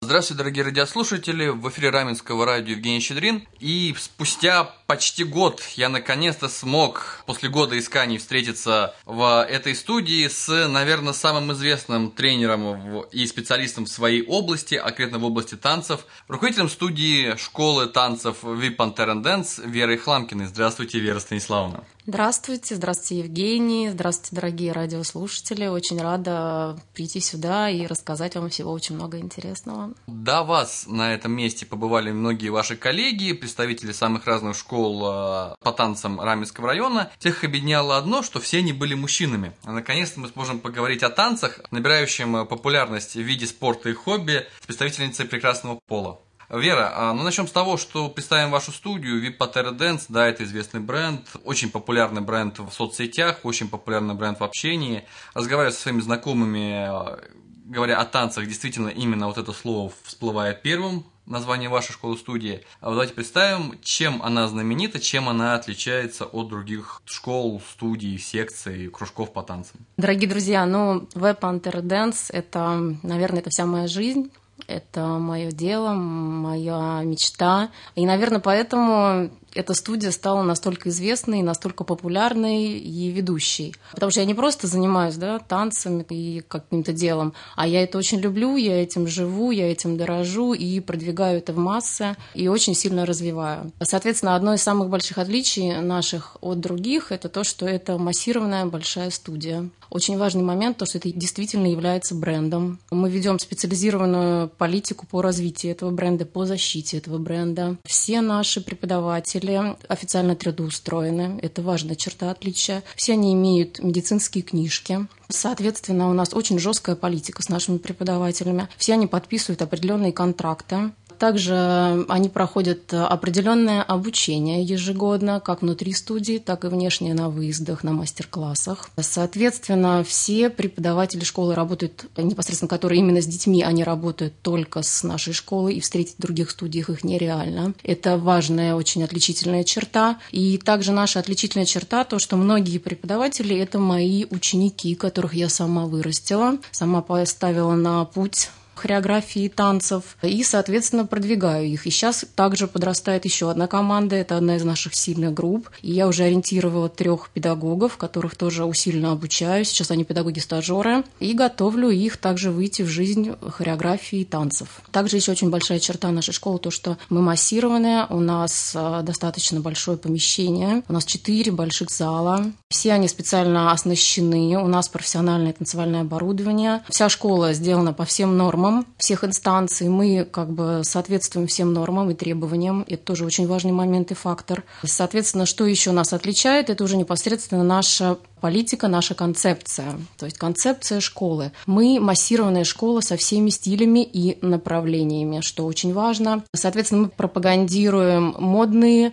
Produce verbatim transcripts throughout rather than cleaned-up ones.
Здравствуйте, дорогие радиослушатели, в эфире Раменского радио Евгений Щедрин. И спустя почти год я наконец-то смог после года исканий встретиться в этой студии с, наверное, самым известным тренером и специалистом в своей области, а конкретно в области танцев, руководителем студии школы танцев ви Panther and Dance Верой Хламкиной. Здравствуйте, Вера Станиславовна. Здравствуйте, здравствуйте, Евгений, здравствуйте, дорогие радиослушатели. Очень рада прийти сюда и рассказать вам всего очень много интересного. До вас на этом месте побывали многие ваши коллеги, представители самых разных школ по танцам Раменского района. Всех объединяло одно, что все они были мужчинами. А наконец-то мы сможем поговорить о танцах, набирающем популярность в виде спорта и хобби с представительницей прекрасного пола. Вера, ну начнем с того, что представим вашу студию ви Panther and Dance. Да, это известный бренд, очень популярный бренд в соцсетях, очень популярный бренд в общении. Разговаривая со своими знакомыми, говоря о танцах, действительно именно вот это слово всплывает первым, название вашей школы-студии. А давайте представим, чем она знаменита, чем она отличается от других школ, студий, секций, кружков по танцам. Дорогие друзья, ну ви Panther and Dance – это, наверное, это вся моя жизнь. Это мое дело, моя мечта. И, наверное, поэтому эта студия стала настолько известной, настолько популярной и ведущей. Потому что я не просто занимаюсь, да, танцами и каким-то делом, а я это очень люблю, я этим живу, я этим дорожу и продвигаю это в массы, и очень сильно развиваю. Соответственно, одно из самых больших отличий наших от других – это то, что это массированная большая студия. Очень важный момент – то, что это действительно является брендом. Мы ведем специализированную политику по развитию этого бренда, по защите этого бренда. Все наши преподаватели официально трудоустроены. Это важная черта отличия. Все они имеют медицинские книжки. Соответственно, у нас очень жесткая политика с нашими преподавателями. Все они подписывают определенные контракты. Также они проходят определенное обучение ежегодно, как внутри студии, так и внешне на выездах, на мастер-классах. Соответственно, все преподаватели школы работают, непосредственно которые именно с детьми, они работают только с нашей школой, и встретить в других студиях их нереально. Это важная, очень отличительная черта. И также наша отличительная черта, то, что многие преподаватели – это мои ученики, которых я сама вырастила, сама поставила на путь хореографии танцев и, соответственно, продвигаю их. И сейчас также подрастает еще одна команда, это одна из наших сильных групп. И я уже ориентировала трех педагогов, которых тоже усиленно обучаю. Сейчас они педагоги-стажеры. И готовлю их также выйти в жизнь хореографии и танцев. Также еще очень большая черта нашей школы, то, что мы массированные, у нас достаточно большое помещение, у нас четыре больших зала. Все они специально оснащены, у нас профессиональное танцевальное оборудование. Вся школа сделана по всем нормам всех инстанций, мы как бы соответствуем всем нормам и требованиям. Это тоже очень важный момент и фактор. Соответственно, что еще нас отличает, это уже непосредственно наша политика, наша концепция. То есть концепция школы. Мы массированная школа со всеми стилями и направлениями, что очень важно. Соответственно, мы пропагандируем модные,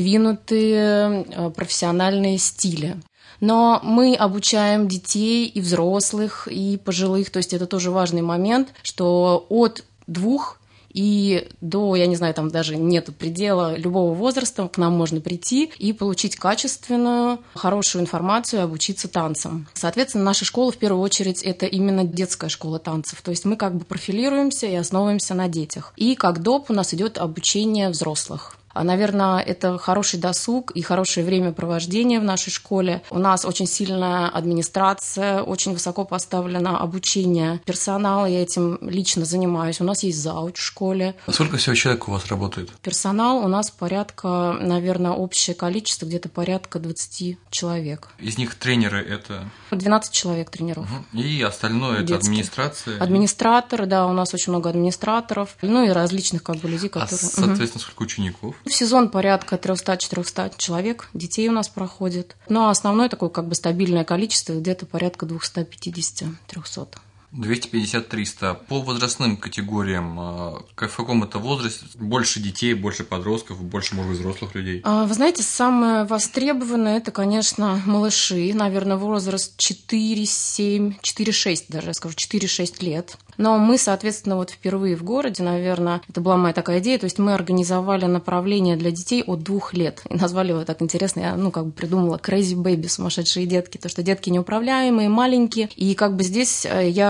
продвинутые, профессиональные стили. Но мы обучаем детей и взрослых, и пожилых, то есть это тоже важный момент, что от двух и до, я не знаю, там даже нет предела любого возраста, к нам можно прийти и получить качественную, хорошую информацию, обучиться танцам. Соответственно, наша школа в первую очередь это именно детская школа танцев, то есть мы как бы профилируемся и основываемся на детях. И как доп. У нас идет обучение взрослых. Наверное, это хороший досуг и хорошее времяпровождение в нашей школе. У нас очень сильная администрация, очень высоко поставлено обучение персонала. Я этим лично занимаюсь. У нас есть зауч в школе. А сколько всего человек у вас работает? Персонал у нас порядка, наверное, общее количество где-то порядка двадцать человек. Из них тренеры это? двенадцать человек тренеров. Угу. И остальное это администрация? Администраторы, да, у нас очень много администраторов. Ну и различных как бы людей, которые... А, соответственно, угу. Сколько учеников? В сезон порядка триста-четыреста человек детей у нас проходит. Ну, а основное такое как бы стабильное количество где-то порядка двести пятьдесят-триста. двести пятьдесят - триста. По возрастным категориям, в каком это возрасте? Больше детей, больше подростков, больше, может быть, взрослых людей? Вы знаете, самое востребованное – это, конечно, малыши. Наверное, возраст четыре-семь, четыре-шесть даже, я скажу, четыре-шесть лет. Но мы, соответственно, вот впервые в городе, наверное, это была моя такая идея, то есть мы организовали направление для детей от двух лет. И назвали его так интересно, я, ну, как бы придумала Crazy Baby, сумасшедшие детки, то, что детки неуправляемые, маленькие. И как бы здесь я взяла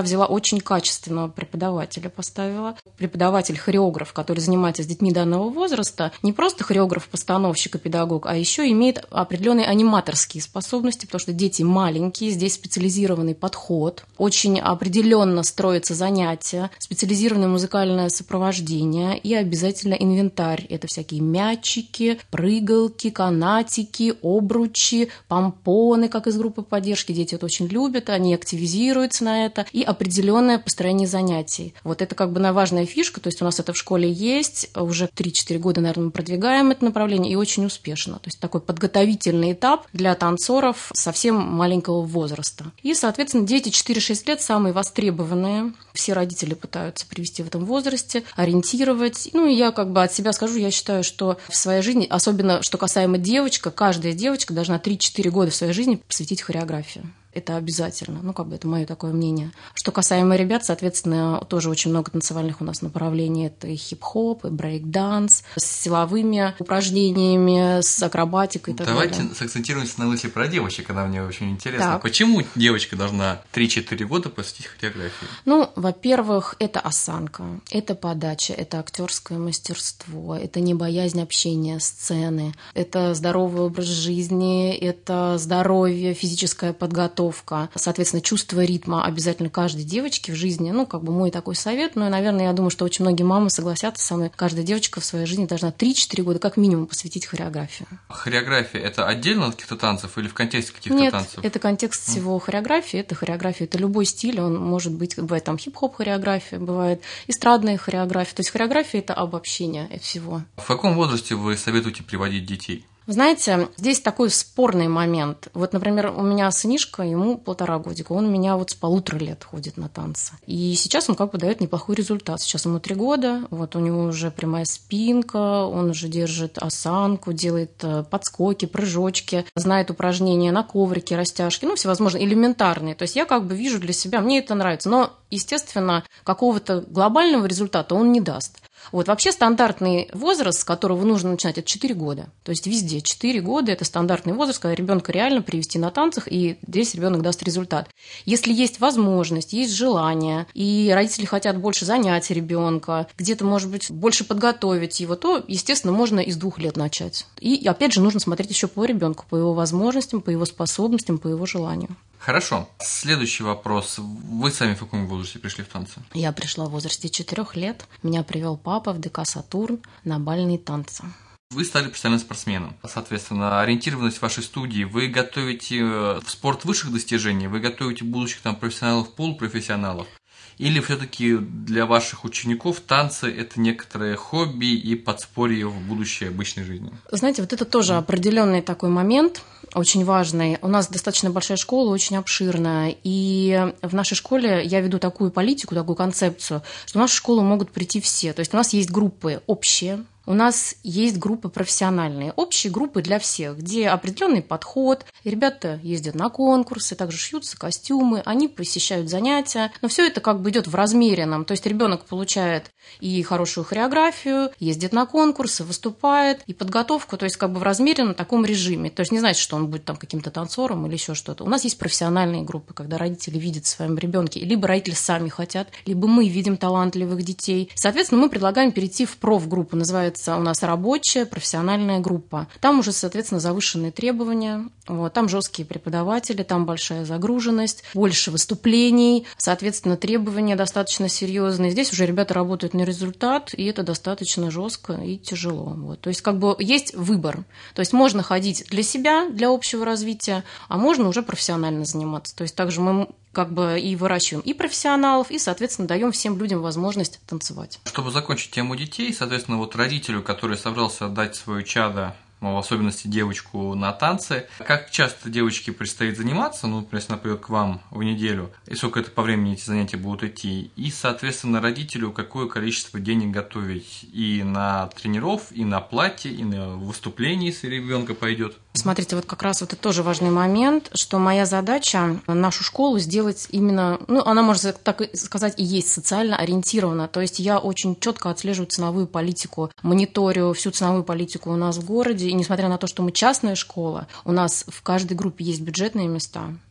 взяла очень качественного преподавателя, поставила. Преподаватель-хореограф, который занимается с детьми данного возраста, не просто хореограф-постановщик и педагог, а еще имеет определенные аниматорские способности, потому что дети маленькие, здесь специализированный подход, очень определенно строятся занятия, специализированное музыкальное сопровождение и обязательно инвентарь. Это всякие мячики, прыгалки, канатики, обручи, помпоны, как из группы поддержки. Дети это очень любят, они активизируются на это. И определенное построение занятий. Вот это как бы важная фишка, то есть у нас это в школе есть, уже три-четыре года, наверное, мы продвигаем это направление и очень успешно. То есть такой подготовительный этап для танцоров совсем маленького возраста. И, соответственно, дети четыре-шесть лет самые востребованные. Все родители пытаются привести в этом возрасте, ориентировать. Ну, и я как бы от себя скажу, я считаю, что в своей жизни, особенно что касаемо девочка, каждая девочка должна три-четыре года в своей жизни посвятить хореографии. Это обязательно. Ну, как бы это мое такое мнение. Что касаемо ребят, соответственно, тоже очень много танцевальных у нас направлений. Это и хип-хоп, и брейк-данс, с силовыми упражнениями, с акробатикой и так Давайте далее. Давайте сакцентируемся на мысли про девочек, она мне очень интересна. Так. Почему девочка должна три-четыре года посвятить хореографии? Ну, во-первых, это осанка, это подача, это актерское мастерство, это не боязнь общения, сцены, это здоровый образ жизни, это здоровье, физическая подготовка. Соответственно, чувство ритма обязательно каждой девочки в жизни. Ну, как бы мой такой совет. Ну, и, наверное, я думаю, что очень многие мамы согласятся со мной. Каждая девочка в своей жизни должна три-четыре года как минимум посвятить хореографии. Хореография – это отдельно от каких-то танцев или в контексте каких-то Нет, танцев? Нет, это контекст mm. всего хореографии. Это хореография, это любой стиль. Он может быть, бывает там хип-хоп хореография, бывает эстрадная хореография. То есть хореография – это обобщение всего. В каком возрасте вы советуете приводить детей? Знаете, здесь такой спорный момент. Вот, например, у меня сынишка, ему полтора годика, он у меня вот с полутора лет ходит на танцы. И сейчас он как бы дает неплохой результат. Сейчас ему три года, вот у него уже прямая спинка, он уже держит осанку, делает подскоки, прыжочки, знает упражнения на коврике, растяжки, ну, всевозможные элементарные. То есть я как бы вижу для себя, мне это нравится. Но, естественно, какого-то глобального результата он не даст. Вот вообще стандартный возраст, с которого нужно начинать, это четыре года. То есть везде четыре года – это стандартный возраст, когда ребенка реально привести на танцах, и здесь ребенок даст результат. Если есть возможность, есть желание, и родители хотят больше занять ребенка, где-то, может быть, больше подготовить его, то, естественно, можно и с двух лет начать. И, опять же, нужно смотреть еще по ребенку, по его возможностям, по его способностям, по его желанию. Хорошо. Следующий вопрос. Вы сами в каком возрасте пришли в танцы? Я пришла в возрасте четырех лет. Меня привел папа в ДК «Сатурн» на бальные танцы. Вы стали профессиональным спортсменом. Соответственно, ориентированность вашей студии. Вы готовите в спорт высших достижений? Вы готовите будущих там профессионалов, полупрофессионалов? Или все-таки для ваших учеников танцы – это некоторое хобби и подспорье в будущей обычной жизни? Знаете, вот это тоже определенный такой момент, очень важный. У нас достаточно большая школа, очень обширная. И в нашей школе я веду такую политику, такую концепцию, что в нашу школу могут прийти все. То есть у нас есть группы общие, у нас есть группы профессиональные, общие группы для всех, где определенный подход. Ребята ездят на конкурсы, также шьются костюмы, они посещают занятия. Но все это как бы идет в размеренном. То есть ребенок получает и хорошую хореографию, ездит на конкурсы, выступает, и подготовку, то есть как бы в размеренном таком режиме. То есть не значит, что он будет там каким-то танцором или еще что-то. У нас есть профессиональные группы, когда родители видят в своем ребенке, либо родители сами хотят, либо мы видим талантливых детей. Соответственно, мы предлагаем перейти в профгруппу, называется у нас рабочая профессиональная группа. Там уже, соответственно, завышенные требования, вот, там жесткие преподаватели, там большая загруженность, больше выступлений, соответственно, требования достаточно серьезные. Здесь уже ребята работают на результат, и это достаточно жестко и тяжело. Вот. То есть как бы есть выбор. То есть можно ходить для себя, для общего развития, а можно уже профессионально заниматься. То есть также мы как бы и выращиваем и профессионалов, и, соответственно, даем всем людям возможность танцевать. Чтобы закончить тему детей, соответственно, вот родителю, который собрался отдать свое чадо, в особенности девочку, на танцы, как часто девочке предстоит заниматься, ну, например, если она придет к вам в неделю, и сколько это по времени эти занятия будут идти, и, соответственно, родителю какое количество денег готовить и на тренеров, и на платье, и на выступление, если ребенка пойдет. Смотрите, вот как раз вот это тоже важный момент, что моя задача нашу школу сделать именно, ну, она, можно так сказать, и есть социально ориентирована. То есть я очень четко отслеживаю ценовую политику, мониторю всю ценовую политику у нас в городе. И несмотря на то, что мы частная школа, у нас в каждой группе есть бюджетные места.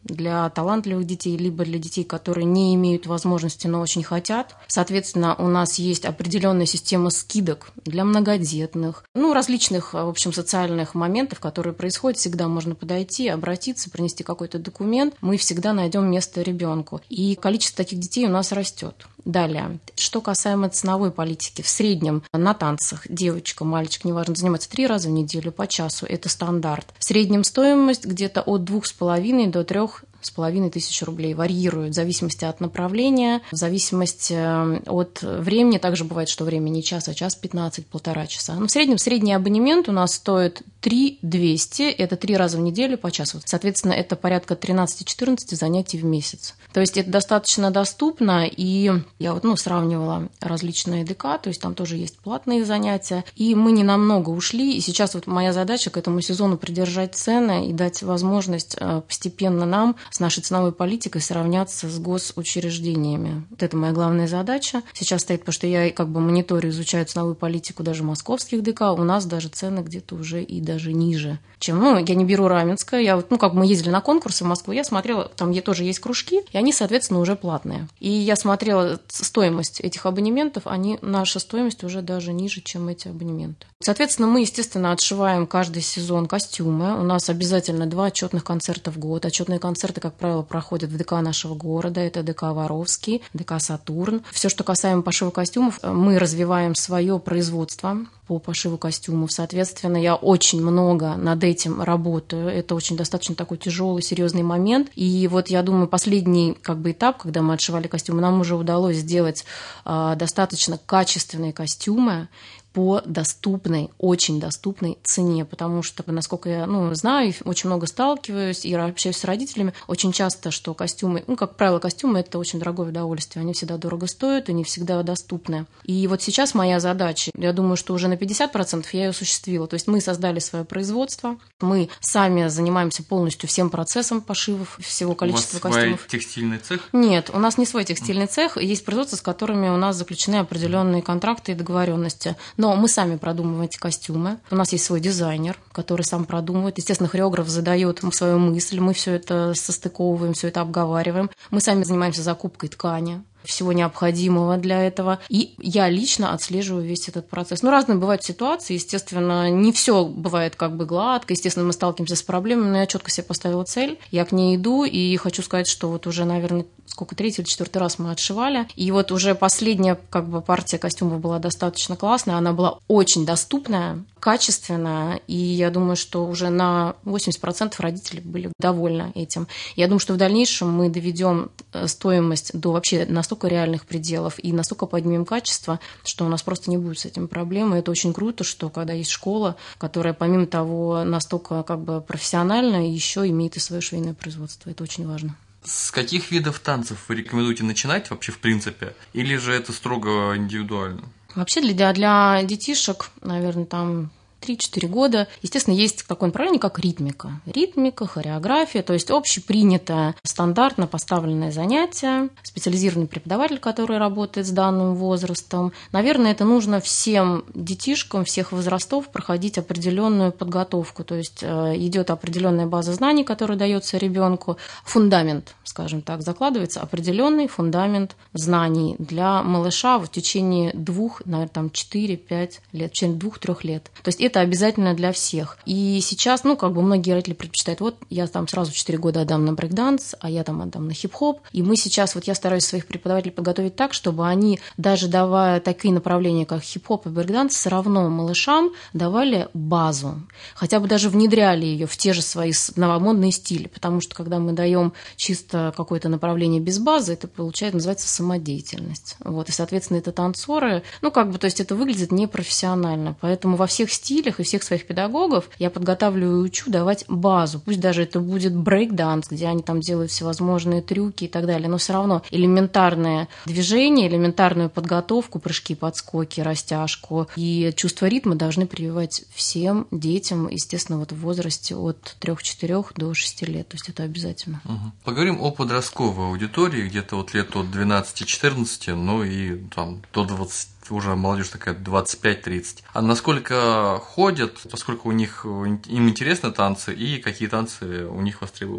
для талантливых детей, либо для детей, которые не имеют возможности, но очень хотят. Соответственно, у нас есть определенная система скидок для многодетных, ну, различных, в общем, социальных моментов, которые происходят. Всегда можно подойти, обратиться, принести какой-то документ. Мы всегда найдем место ребенку. И количество таких детей у нас растет. Далее, что касаемо ценовой политики, в среднем на танцах девочка, мальчик, неважно, занимается три раза в неделю по часу, это стандарт. В среднем стоимость где-то от двух с половиной до трех с половиной тысяч рублей. Варьирует в зависимости от направления, в зависимости от времени. Также бывает, что время не час, а час пятнадцать, полтора часа. Но в среднем средний абонемент у нас стоит три тысячи двести, это три раза в неделю по часу. Соответственно, это порядка тринадцать-четырнадцать занятий в месяц. То есть это достаточно доступно, и я вот, ну, сравнивала различные ДК, то есть там тоже есть платные занятия, и мы не намного ушли, и сейчас вот моя задача к этому сезону придержать цены и дать возможность постепенно нам с нашей ценовой политикой сравняться с госучреждениями. Вот это моя главная задача. Сейчас стоит, потому что я как бы мониторю, изучаю ценовую политику даже московских ДК, у нас даже цены где-то уже и даже ниже, чем, ну, я не беру Раменское, я вот, ну, как бы мы ездили на конкурсы в Москву, я смотрела, там где тоже есть кружки, и они, соответственно, уже платные. И я смотрела стоимость этих абонементов, они, наша стоимость уже даже ниже, чем эти абонементы. Соответственно, мы, естественно, отшиваем каждый сезон костюмы. У нас обязательно два отчетных концерта в год. Отчетные концерты, как правило, проходят в ДК нашего города. Это ДК Воровский, ДК Сатурн. Все, что касаемо пошива костюмов, мы развиваем свое производство по пошиву костюмов. Соответственно, я очень много над этим работаю. Это очень достаточно такой тяжелый, серьезный момент. И вот я думаю, последний как бы этап, когда мы отшивали костюмы, нам уже удалось сделать э, достаточно качественные костюмы по доступной, очень доступной цене, потому что, насколько я, ну, знаю, очень много сталкиваюсь и общаюсь с родителями, очень часто, что костюмы, ну, как правило, костюмы – это очень дорогое удовольствие, они всегда дорого стоят и не всегда доступны. И вот сейчас моя задача, я думаю, что уже на пятьдесят процентов я ее осуществила, то есть мы создали свое производство, мы сами занимаемся полностью всем процессом пошивов, всего количества костюмов. У вас свой текстильный цех? Нет, у нас не свой текстильный цех, есть производства, с которыми у нас заключены определенные контракты и договоренности. Но мы сами продумываем эти костюмы. У нас есть свой дизайнер, который сам продумывает. Естественно, хореограф задает свою мысль, мы все это состыковываем, все это обговариваем. Мы сами занимаемся закупкой ткани, всего необходимого для этого. И я лично отслеживаю весь этот процесс. Ну, разные бывают ситуации, естественно, не все бывает как бы гладко, естественно, мы сталкиваемся с проблемами, но я четко себе поставила цель, я к ней иду, и хочу сказать, что вот уже, наверное, сколько, третий или четвертый раз мы отшивали, и вот уже последняя как бы партия костюмов была достаточно классная, она была очень доступная, качественная, и я думаю, что уже на восемьдесят процентов родители были довольны этим. Я думаю, что в дальнейшем мы доведем стоимость до вообще настолько реальных пределов и настолько поднимем качество, что у нас просто не будет с этим проблем. И это очень круто, что когда есть школа, которая помимо того настолько как бы профессиональная, еще имеет и свое швейное производство. Это очень важно. С каких видов танцев вы рекомендуете начинать вообще в принципе? Или же это строго индивидуально? Вообще для, для детишек, наверное, там три-четыре года. Естественно, есть такое направление, как ритмика. Ритмика, хореография, то есть общепринятое, стандартно поставленное занятие, специализированный преподаватель, который работает с данным возрастом. Наверное, это нужно всем детишкам всех возрастов проходить определенную подготовку. То есть идет определенная база знаний, которая дается ребенку, фундамент, скажем так, закладывается определенный фундамент знаний для малыша в течение двух, наверное, там четыре-пять лет, в течение двух-трех лет. То есть это обязательно для всех. И сейчас, ну, как бы многие родители предпочитают, вот я там сразу четыре года отдам на брейк-данс, а я там отдам на хип-хоп. И мы сейчас, вот я стараюсь своих преподавателей подготовить так, чтобы они, даже давая такие направления, как хип-хоп и брейк-данс, все равно малышам давали базу. Хотя бы даже внедряли ее в те же свои новомодные стили. Потому что, когда мы даем чисто какое-то направление без базы, это получается, называется самодеятельность. Вот. И, соответственно, это танцоры. Ну, как бы, то есть это выглядит непрофессионально. Поэтому во всех стилях и всех своих педагогов я подготавливаю и учу давать базу. Пусть даже это будет брейк-данс, где они там делают всевозможные трюки и так далее, но все равно элементарное движение, элементарную подготовку, прыжки, подскоки, растяжку и чувство ритма должны прививать всем детям, естественно, вот в возрасте от трёх-четырёх до шести лет. То есть это обязательно. Угу. Поговорим о подростковой аудитории, где-то вот лет от двенадцати-четырнадцати, ну и там до двадцати. Уже молодежь такая двадцать пять тридцать. А насколько ходят, поскольку у них им интересны танцы и какие танцы у них востребованы?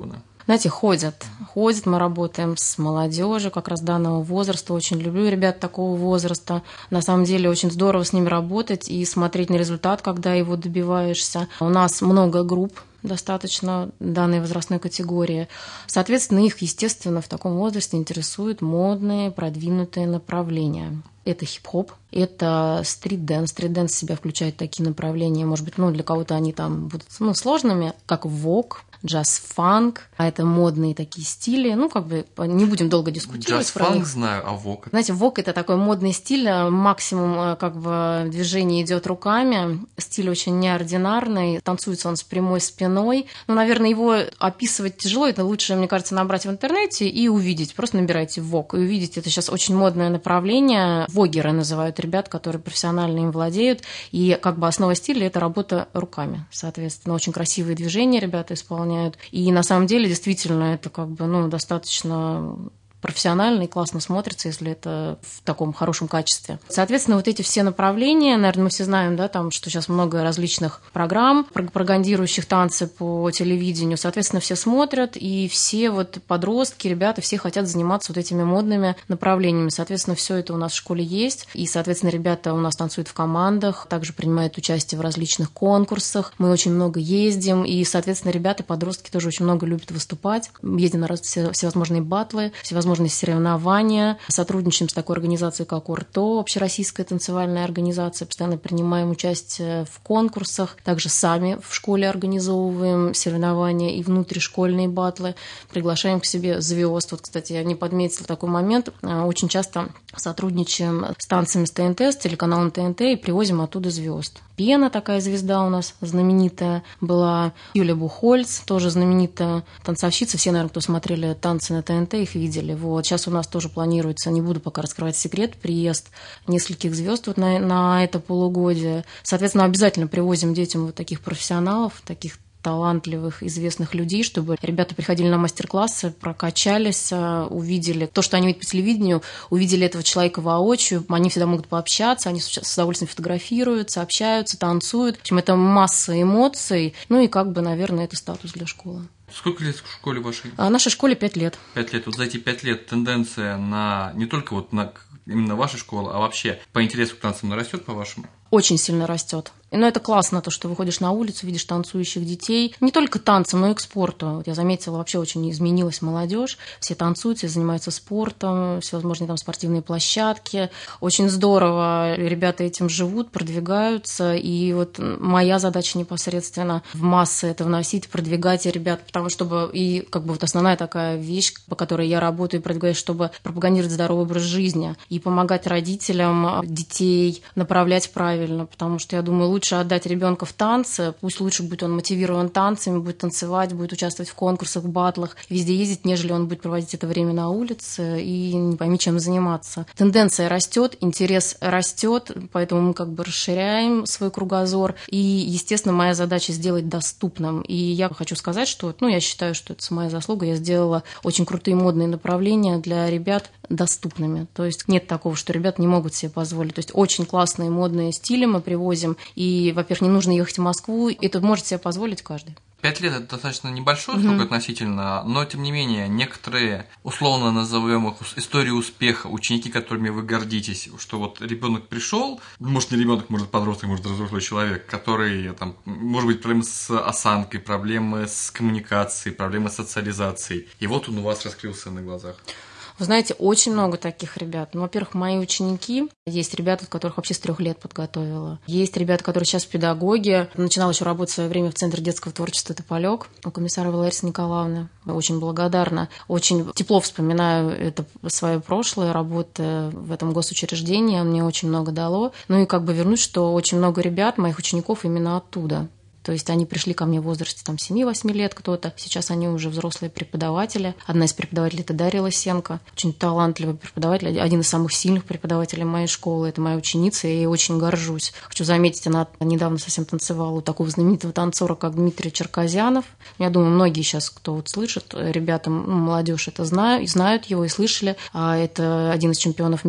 Знаете, ходят. Ходят, мы работаем с молодежью как раз данного возраста. Очень люблю ребят такого возраста. На самом деле очень здорово с ними работать и смотреть на результат, когда его добиваешься. У нас много групп достаточно данной возрастной категории. Соответственно, их, естественно, в таком возрасте интересуют модные, продвинутые направления. Это хип-хоп, это стрит-дэнс. Стрит-дэнс в себя включает такие направления, может быть, ну, для кого-то они там будут ну, сложными, как вок, джаз-фанк, а это модные такие стили. Ну, как бы не будем долго дискутировать. Джаз-фанк знаю, а вок? Знаете, вок – это такой модный стиль, максимум как бы движение идет руками, стиль очень неординарный, танцуется он с прямой спиной. Ну, наверное, его описывать тяжело, это лучше, мне кажется, набрать в интернете и увидеть. Просто набирайте вок и увидите, это сейчас очень модное направление. Вогеры называют ребят, которые профессионально им владеют, и как бы основа стиля – это работа руками, соответственно. Очень красивые движения ребята исполняют. И на самом деле, действительно, это как бы, ну, достаточно профессионально и классно смотрится, если это в таком хорошем качестве. Соответственно, вот эти все направления, наверное, мы все знаем, да, там, что сейчас много различных программ, пропагандирующих танцы по телевидению, соответственно, все смотрят, и все вот подростки, ребята, все хотят заниматься вот этими модными направлениями. Соответственно, все это у нас в школе есть, и, соответственно, ребята у нас танцуют в командах, также принимают участие в различных конкурсах, мы очень много ездим, и, соответственно, ребята, подростки тоже очень много любят выступать, ездим на раз, все, всевозможные батлы, всевозможные соревнования, сотрудничаем с такой организацией, как ОРТО, общероссийская танцевальная организация, постоянно принимаем участие в конкурсах, также сами в школе организовываем соревнования и внутришкольные батлы, приглашаем к себе звезд. Вот, кстати, я не подметила такой момент, очень часто сотрудничаем с танцами с ТНТ, с телеканалом ТНТ и привозим оттуда звезд. Пена такая звезда у нас знаменитая была, Юлия Бухольц, тоже знаменитая танцовщица, все, наверное, кто смотрели танцы на ТНТ, их видели. Вот. Сейчас у нас тоже планируется, не буду пока раскрывать секрет, приезд нескольких звезд вот на, на это полугодие. Соответственно, обязательно привозим детям вот таких профессионалов, таких талантливых, известных людей, чтобы ребята приходили на мастер-классы, прокачались, увидели то, что они видят по телевидению, увидели этого человека воочию, они всегда могут пообщаться, они с удовольствием фотографируются, общаются, танцуют. В общем, это масса эмоций, ну и как бы, наверное, это статус для школы. Сколько лет в школе вашей? А нашей школе пять лет. Пять лет. Вот за эти пять лет тенденция на не только вот на именно вашей школы, а вообще по интересу к танцам растет, по-вашему? Очень сильно растет. Но это классно, то, что выходишь на улицу, видишь танцующих детей. Не только танцам, но и к спорту. Вот я заметила, вообще очень изменилась молодежь. Все танцуют, все занимаются спортом, всевозможные там спортивные площадки. Очень здорово. Ребята этим живут, продвигаются. И вот моя задача непосредственно в массы это вносить, продвигать ребят. Потому что чтобы и как бы вот основная такая вещь, по которой я работаю и продвигаю, чтобы пропагандировать здоровый образ жизни и помогать родителям детей направлять правильно. Потому что я думаю, лучше отдать ребенка в танцы, пусть лучше будет он мотивирован танцами, будет танцевать, будет участвовать в конкурсах, в батлах, везде ездить, нежели он будет проводить это время на улице и не пойми, чем заниматься. Тенденция растет, интерес растет, поэтому мы как бы расширяем свой кругозор. И, естественно, моя задача сделать доступным. И я хочу сказать, что, ну, я считаю, что это моя заслуга, я сделала очень крутые модные направления для ребят доступными. То есть нет такого, что ребята не могут себе позволить. То есть очень классные модные стили мы привозим. И, во-первых, не нужно ехать в Москву. Это может себе позволить каждый. Пять лет – это достаточно небольшой срок mm-hmm. относительно, но, тем не менее, некоторые, условно назовем их, истории успеха, ученики, которыми вы гордитесь, что вот ребенок пришел, может, не ребенок, может, подросток, может, взрослый человек, который, там, может быть, проблемы с осанкой, проблемы с коммуникацией, проблемы с социализацией, и вот он у вас раскрылся на глазах. Вы знаете, очень много таких ребят. Ну, во-первых, мои ученики. Есть ребята, которых вообще с трех лет подготовила. Есть ребята, которые сейчас педагоги. Начинала еще работать в свое время в Центре детского творчества «Тополек» у комиссара Ларисы Николаевны. Очень благодарна. Очень тепло вспоминаю это свое прошлое, работы в этом госучреждении. Мне очень много дало. Ну и как бы вернусь, что очень много ребят, моих учеников именно оттуда. То есть они пришли ко мне в возрасте там, семь-восемь лет кто-то. Сейчас они уже взрослые преподаватели. Одна из преподавателей – это Дарья Лысенко. Очень талантливый преподаватель, один из самых сильных преподавателей моей школы. Это моя ученица, я ей очень горжусь. Хочу заметить, она недавно совсем танцевала у такого знаменитого танцора, как Дмитрий Черкозянов. Я думаю, многие сейчас, кто вот слышит, ребята, ну, молодежь это знают, знают его и слышали. А это один из чемпионов мира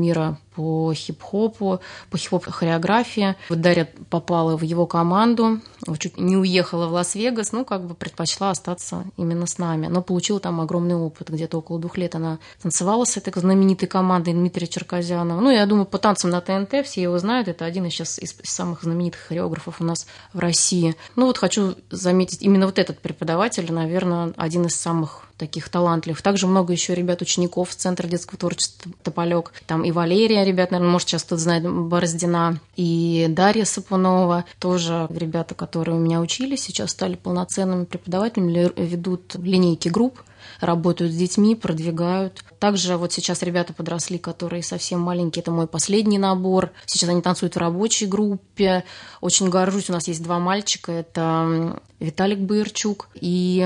по хип-хопу, по хип-хоп-хореографии. Вот Дарья попала в его команду, чуть не уехала в Лас-Вегас, ну, как бы предпочла остаться именно с нами. Но получила там огромный опыт. Где-то около двух лет она танцевала с этой знаменитой командой Дмитрия Черкозянова. Ну, я думаю, по танцам на ТНТ все его знают. Это один из сейчас из самых знаменитых хореографов у нас в России. Ну, вот хочу заметить, именно вот этот преподаватель, наверное, один из самых таких талантливых. Также много еще ребят-учеников с Центра детского творчества «Тополек». Там и Валерия, ребят, наверное, может, сейчас кто-то знает, Бороздина, и Дарья Сапунова. Тоже ребята, которые у меня учились, сейчас стали полноценными преподавателями, ведут линейки групп, работают с детьми, продвигают. Также вот сейчас ребята подросли, которые совсем маленькие. Это мой последний набор. Сейчас они танцуют в рабочей группе. Очень горжусь. У нас есть два мальчика. Это Виталик Боярчук и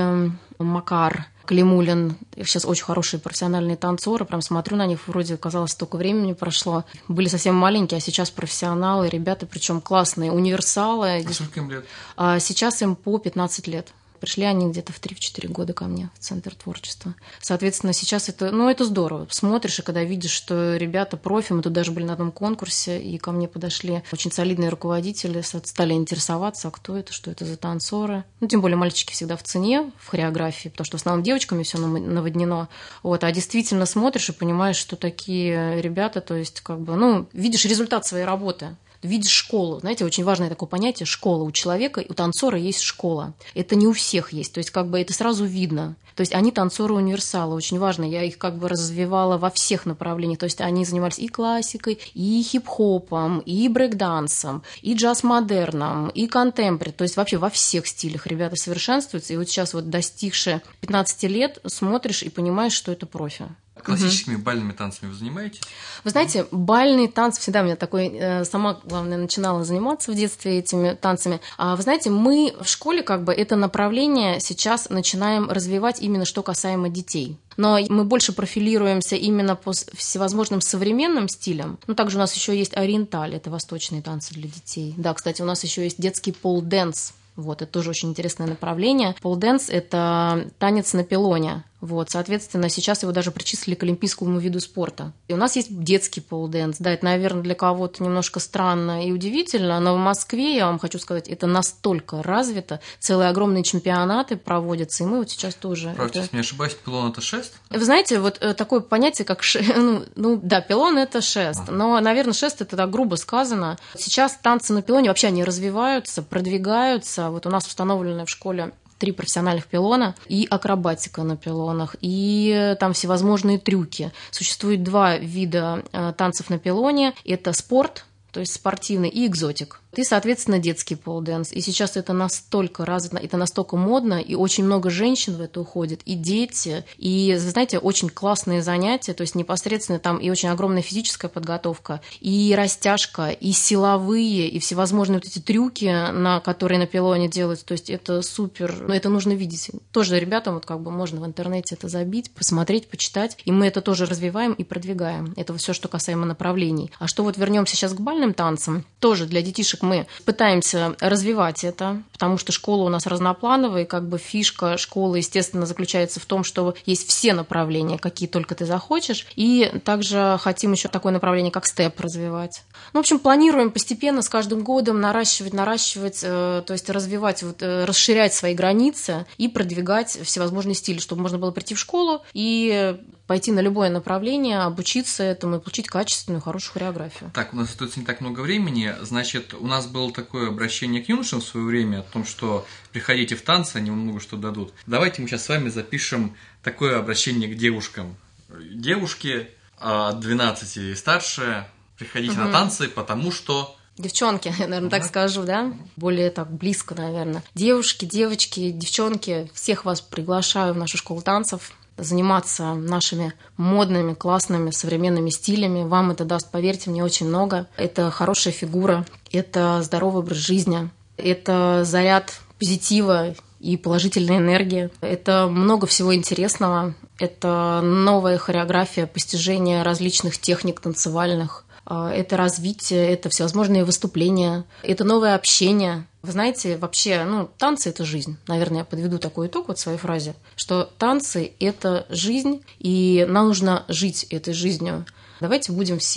Макар Климулин. Сейчас очень хорошие профессиональные танцоры. Прям смотрю на них, вроде казалось, столько времени прошло. Были совсем маленькие, а сейчас профессионалы, ребята, причем классные, универсалы. А сколько им лет? А сейчас им по пятнадцать лет. Пришли они где-то в три-четыре года ко мне в Центр творчества. Соответственно, сейчас это, ну, это здорово. Смотришь, и когда видишь, что ребята профи, мы тут даже были на одном конкурсе, и ко мне подошли очень солидные руководители, стали интересоваться, а кто это, что это за танцоры. Ну, тем более мальчики всегда в цене в хореографии, потому что в основном девочками все наводнено. Вот, а действительно смотришь и понимаешь, что такие ребята, то есть, как бы, ну, видишь результат своей работы. Видишь школу. Знаете, очень важное такое понятие — школа. У человека, у танцора есть школа. Это не у всех есть. То есть как бы это сразу видно. То есть они танцоры-универсалы. Очень важно. Я их как бы развивала во всех направлениях. То есть они занимались и классикой, и хип-хопом, и брейк-дансом, и джаз-модерном, и контемпори. То есть вообще во всех стилях ребята совершенствуются. И вот сейчас вот достигшие пятнадцати лет смотришь и понимаешь, что это профи. Классическими бальными танцами вы занимаетесь? Вы знаете, бальные танцы всегда у меня такой, э, сама, главное, начинала заниматься в детстве этими танцами. А вы знаете, мы в школе как бы это направление сейчас начинаем развивать именно что касаемо детей. Но мы больше профилируемся именно по всевозможным современным стилям. Ну, также у нас еще есть ориенталь, это восточные танцы для детей. Да, кстати, у нас еще есть детский пол-дэнс. Вот, это тоже очень интересное направление. Пол-дэнс – это танец на пилоне. Вот, соответственно, сейчас его даже причислили к олимпийскому виду спорта. И у нас есть детский пол-дэнс. Да, это, наверное, для кого-то немножко странно и удивительно, но в Москве, я вам хочу сказать, это настолько развито. Целые огромные чемпионаты проводятся, и мы вот сейчас тоже... Правда, это... если не ошибаюсь, пилон – это шест? Вы знаете, вот такое понятие, как ше... ну, ну да, пилон – это шест, ага. Но, наверное, шест – это так грубо сказано. Сейчас танцы на пилоне вообще они развиваются, продвигаются. Вот у нас установлены в школе три профессиональных пилона и акробатика на пилонах, и там всевозможные трюки. Существует два вида танцев на пилоне. Это спорт, то есть спортивный, и экзотик. И, соответственно, детский пол-дэнс. И сейчас это настолько развито, это настолько модно, и очень много женщин в это уходит, и дети, и, вы знаете, очень классные занятия, то есть непосредственно там и очень огромная физическая подготовка, и растяжка, и силовые, и всевозможные вот эти трюки, на которые на пилоне делаются, то есть это супер, но это нужно видеть. Тоже ребятам вот как бы можно в интернете это забить, посмотреть, почитать, и мы это тоже развиваем и продвигаем. Это все, что касаемо направлений. А что вот вернемся сейчас к бальным танцам, тоже для детишек мы пытаемся развивать это, потому что школа у нас разноплановая, и как бы фишка школы, естественно, заключается в том, что есть все направления, какие только ты захочешь, и также хотим еще такое направление, как степ, развивать. Ну, в общем, планируем постепенно с каждым годом наращивать, наращивать, э, то есть развивать, вот, э, расширять свои границы и продвигать всевозможные стили, чтобы можно было прийти в школу и пойти на любое направление, обучиться этому и получить качественную, хорошую хореографию. Так, у нас остается не так много времени. Значит, у нас было такое обращение к юношам в свое время о том, что приходите в танцы, они вам много что дадут. Давайте мы сейчас с вами запишем такое обращение к девушкам. Девушки от двенадцати и старше, приходите угу. на танцы, потому что... Девчонки, я, наверное, ага. так скажу, да? Более так близко, наверное. Девушки, девочки, девчонки, всех вас приглашаю в нашу школу танцев. Заниматься нашими модными, классными, современными стилями. Вам это даст, поверьте мне, очень много. Это хорошая фигура, это здоровый образ жизни, это заряд позитива и положительной энергии. Это много всего интересного. Это новая хореография, постижение различных техник танцевальных. Это развитие, это всевозможные выступления, это новое общение. Вы знаете, вообще, ну, танцы – это жизнь. Наверное, я подведу такой итог вот в своей фразе, что танцы – это жизнь, и нам нужно жить этой жизнью. Давайте будем все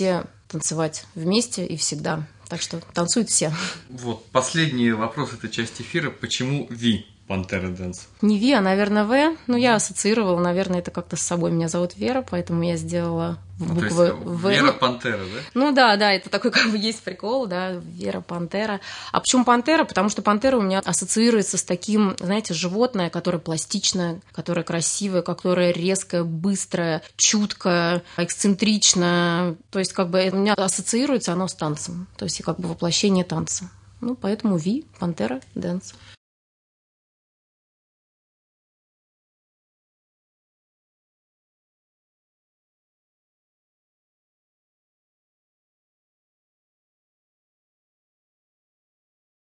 танцевать вместе и всегда. Так что танцуют все. Вот, последний вопрос этой части эфира. Почему Ви Пантера Дэнс? Не Ви, а, наверное, В. Ну, я ассоциировала, наверное, это как-то с собой. Меня зовут Вера, поэтому я сделала буквы ну, В. Вера Пантера, да? Ну да, да, это такой как бы есть прикол, да, Вера Пантера. А почему Пантера? Потому что Пантера у меня ассоциируется с таким, знаете, животное, которое пластичное, которое красивое, которое резкое, быстрое, чуткое, эксцентричное. То есть как бы у меня ассоциируется оно с танцем. То есть как бы воплощение танца. Ну, поэтому Ви, Пантера, Дэнс.